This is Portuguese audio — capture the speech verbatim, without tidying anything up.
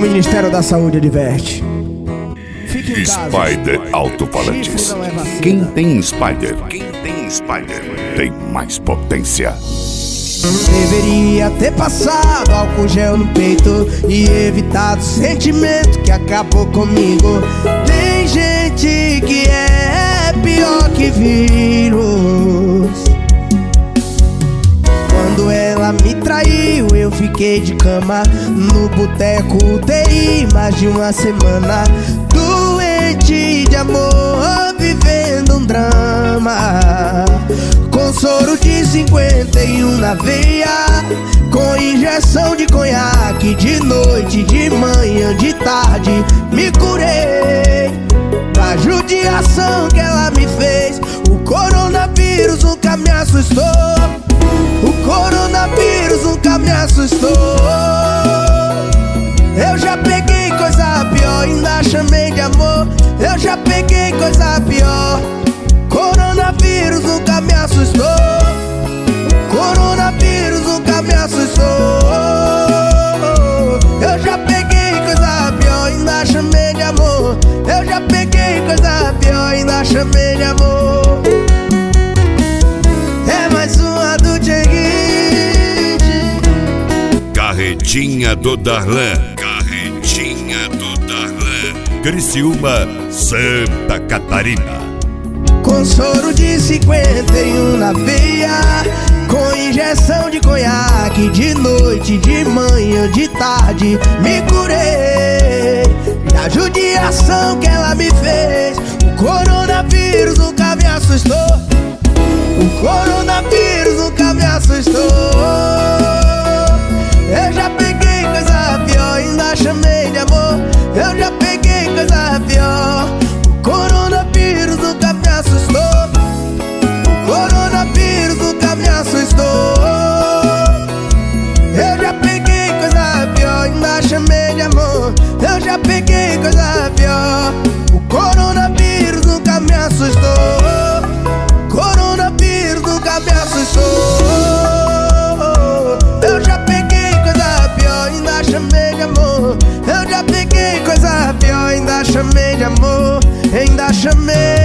Ministério da Saúde adverte. Fique em casa. Spider Alto-Falantes. É Quem tem Spider, quem tem Spider, tem mais potência. Deveria ter passado álcool gel no peito e evitado o sentimento que acabou comigo. Tem gente que é pior que vírus. Quando ela me traiu, eu fiquei de cama no boteco U T I mais de uma semana, doente de amor, vivendo um drama. Com soro de cinquenta e um na veia, com injeção de conhaque, de noite, de manhã, de tarde, me curei da judiação que ela me fez. O coronavírus nunca me assustou. O coronavírus nunca me assustou. Eu já peguei coisa pior, ainda chamei de amor. Eu já peguei coisa pior. Coronavírus nunca me assustou. Coronavírus nunca me assustou. Eu já peguei coisa pior, ainda chamei de amor. Eu já peguei coisa pior, ainda chamei de amor. É mais uma do Carretinha do Darlan, Carretinha do Darlan, Criciúma, Santa Catarina. Com soro de cinquenta e um na veia, com injeção de conhaque, de noite, de manhã, de tarde, me curei da judiação que ela me fez. O coronavírus nunca me assustou. O coronavírus nunca me assustou. Eu já peguei coisa pior, ainda chamei de amor. Eu já peguei coisa pior. O coronavírus nunca me assustou. O coronavírus nunca me assustou. Eu já peguei coisa pior, ainda chamei de amor. Eu já peguei coisa pior. O coronavírus nunca me assustou. Coronavírus nunca me assustou. Eu já peguei coisa pior, ainda chamei de amor. Eu já peguei coisa pior, ainda chamei de amor. Ainda chamei